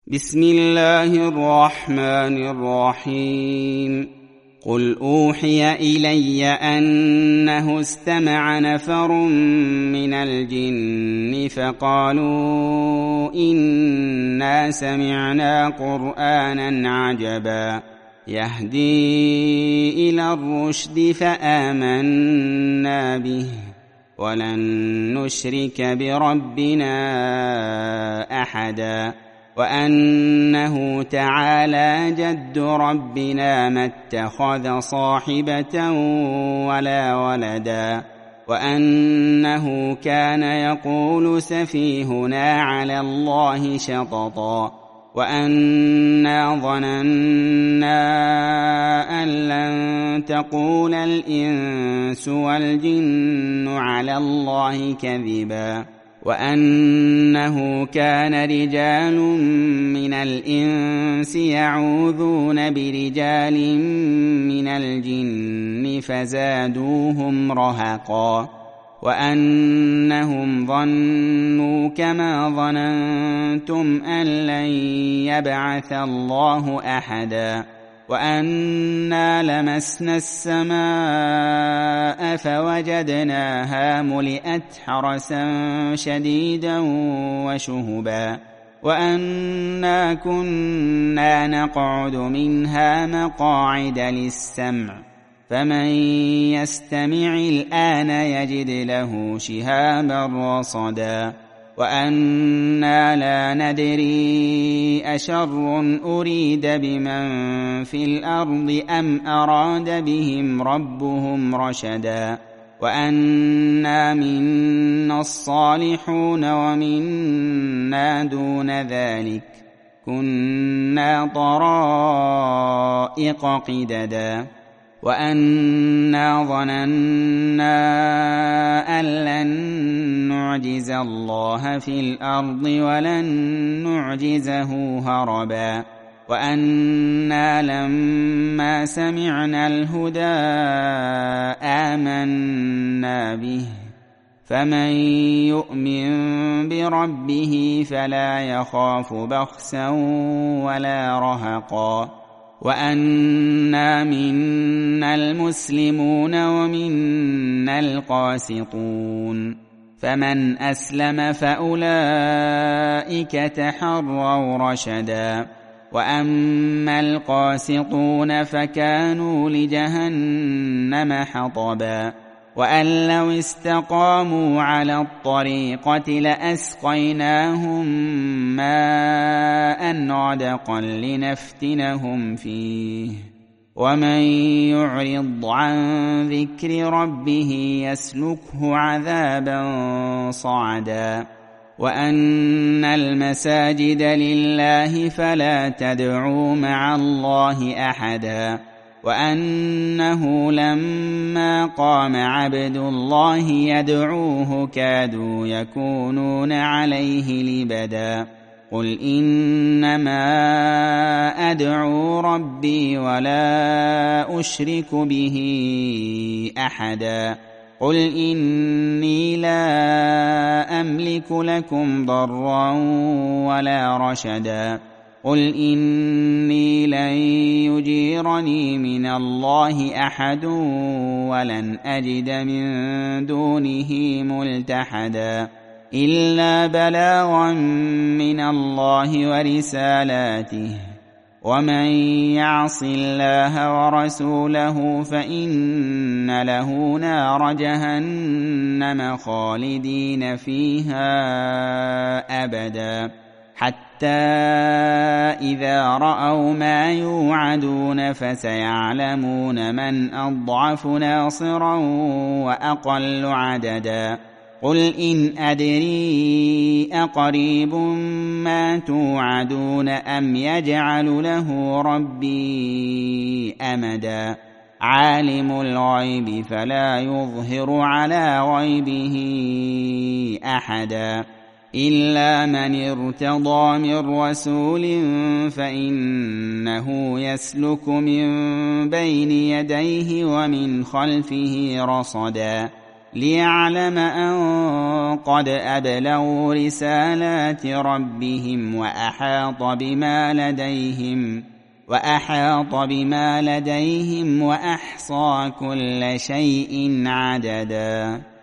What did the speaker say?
بسم الله الرحمن الرحيم. قل أوحي إلي أنه استمع نفر من الجن فقالوا إنا سمعنا قرآنا عجبا يهدي إلى الرشد فآمنا به ولن نشرك بربنا أحدا وأنه تعالى جد ربنا ما اتخذ صاحبة ولا ولدا وأنه كان يقول سفيهنا على الله شططا وأنا ظننا أن لن تقول الإنس والجن على الله كذبا وأنه كان رجال من الإنس يعوذون برجال من الجن فزادوهم رهقا وأنهم ظنوا كما ظننتم أن لن يبعث الله أحدا وأنا لمسنا السماء فوجدناها ملئت حرسا شديدا وشهبا وأنا كنا نقعد منها مقاعد للسمع فمن يستمع الآن يجد له شهابا رصدا وأنا لا ندري أشر أريد بمن في الأرض أم أراد بهم ربهم رشدا وأنا منا الصالحون ومنا دون ذلك كنا طرائق قددا وأنا ظننا أن لن نعجز الله في الأرض ولن نعجزه هربا وأنا لما سمعنا الهدى آمنا به فمن يؤمن بربه فلا يخاف بخسا ولا رهقا وأنا منا المسلمون ومنا القاسطون فمن أسلم فأولئك تحروا رشدا وأما القاسطون فكانوا لجهنم حطبا وأن لو استقاموا على الطريقة لأسقيناهم ماء غدقا لنفتنهم فيه ومن يعرض عن ذكر ربه يسلكه عذابا صعدا وأن المساجد لله فلا تدعوا مع الله أحدا وأنه لما قام عبد الله يدعوه كادوا يكونون عليه لبدا قل إنما أدعو ربي ولا أشرك به أحدا قل إني لا أملك لكم ضرا ولا رشدا قل إني لن يجيرني من الله أحد ولن أجد من دونه ملتحدا إلا بلاغا من الله ورسالاته ومن يعص الله ورسوله فإن له نار جهنم خالدين فيها أبدا حتى إذا رأوا ما يوعدون فسيعلمون من أضعف ناصرا وأقل عددا قل إن أدري أقريب ما توعدون أم يجعل له ربي أمدا عالم الغيب فلا يظهر على غيبه أحدا إلا من ارتضى من رسول فإنه يسلك من بين يديه ومن خلفه رصدا ليعلم أن قد أبلغوا رسالات ربهم وأحاط بما لديهم وأحصى كل شيء عددا.